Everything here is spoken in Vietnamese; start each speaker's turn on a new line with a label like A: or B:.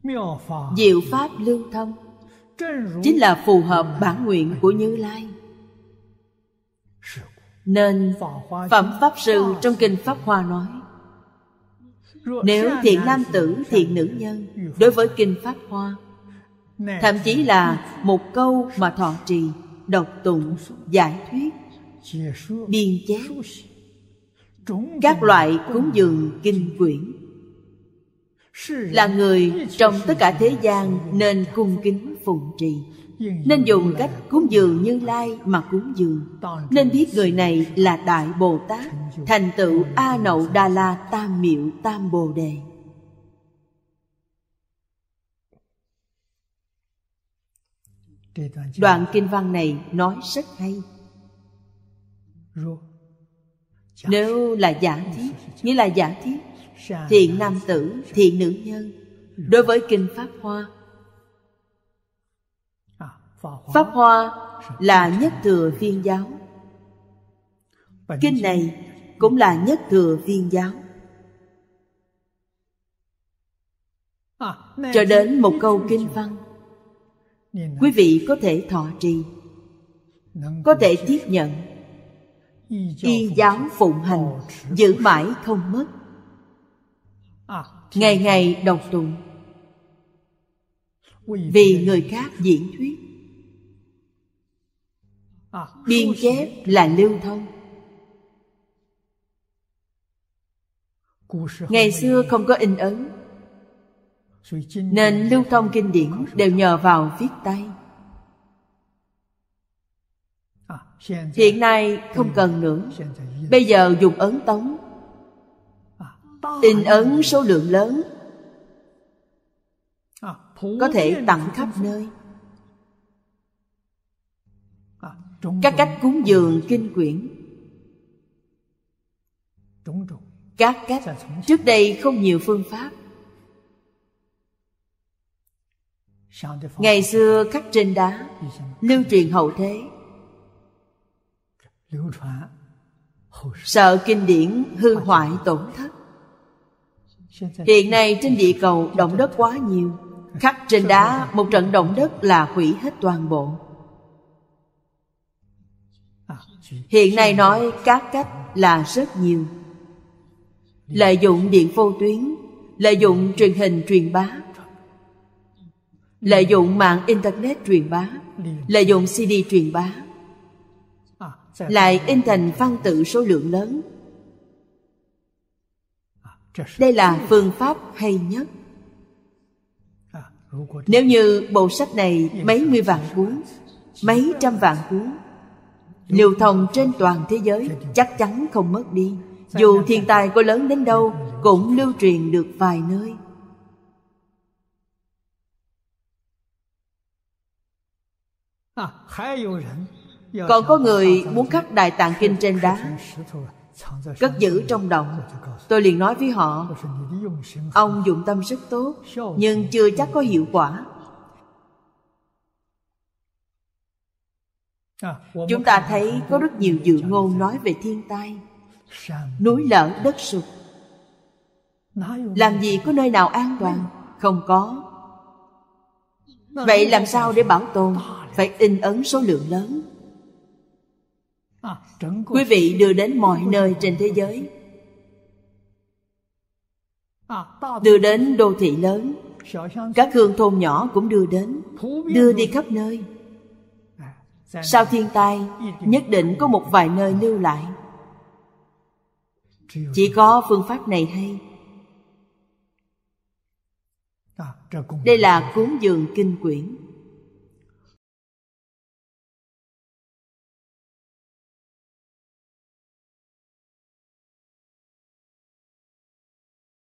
A: diệu pháp lưu thông, chính là phù hợp bản nguyện của Như Lai. Nên Phẩm Pháp Sư trong Kinh Pháp Hoa nói, nếu thiện nam tử, thiện nữ nhân đối với Kinh Pháp Hoa, thậm chí là một câu mà thọ trì, đọc tụng, giải thuyết, biên chép, các loại cúng dường kinh quyển, là người trong tất cả thế gian nên cung kính phụng trì, nên dùng cách cúng dường Như Lai mà cúng dường, nên biết người này là Đại Bồ Tát, thành tựu A Nậu Đà La Tam Miệu Tam Bồ Đề. Đoạn kinh văn này nói rất hay. Nếu là giả thiết, nghĩa là giả thiết thiện nam tử, thiện nữ nhân đối với Kinh Pháp Hoa. Pháp Hoa là nhất thừa viên giáo, kinh này cũng là nhất thừa viên giáo. Cho đến một câu kinh văn, quý vị có thể thọ trì, có thể tiếp nhận, y giáo phụng hành, giữ mãi không mất, ngày ngày đọc tụng, vì người khác diễn thuyết, biên chép là lưu thông. Ngày xưa không có in ấn, nên lưu thông kinh điển đều nhờ vào viết tay. Hiện nay không cần nữa, bây giờ dùng ấn tống, in ấn số lượng lớn, có thể tặng khắp nơi. Các cách cúng dường kinh quyển, các cách trước đây không nhiều phương pháp. Ngày xưa khắc trên đá, lưu truyền hậu thế, sợ kinh điển hư hoại tổn thất. Hiện nay trên địa cầu động đất quá nhiều, khắc trên đá một trận động đất là hủy hết toàn bộ. Hiện nay nói các cách là rất nhiều. Lợi dụng điện vô tuyến, lợi dụng truyền hình truyền bá, lợi dụng mạng Internet truyền bá, lợi dụng CD truyền bá, lại in thành văn tự số lượng lớn. Đây là phương pháp hay nhất. Nếu như bộ sách này mấy mươi vạn cuốn, mấy trăm vạn cuốn, lưu thông trên toàn thế giới, chắc chắn không mất đi. Dù thiên tai có lớn đến đâu, cũng lưu truyền được vài nơi. Còn có người muốn khắc Đại Tạng Kinh trên đá, cất giữ trong động. Tôi liền nói với họ, ông dụng tâm rất tốt, nhưng chưa chắc có hiệu quả. Chúng ta thấy có rất nhiều dự ngôn nói về thiên tai, núi lở đất sụp. Làm gì có nơi nào an toàn? Không có. Vậy làm sao để bảo tồn? Phải in ấn số lượng lớn. Quý vị đưa đến mọi nơi trên thế giới, đưa đến đô thị lớn, các hương thôn nhỏ cũng đưa đến, đưa đi khắp nơi. Sau thiên tai, nhất định có một vài nơi lưu lại. Chỉ có phương pháp này hay. Đây là cúng dường kinh quyển.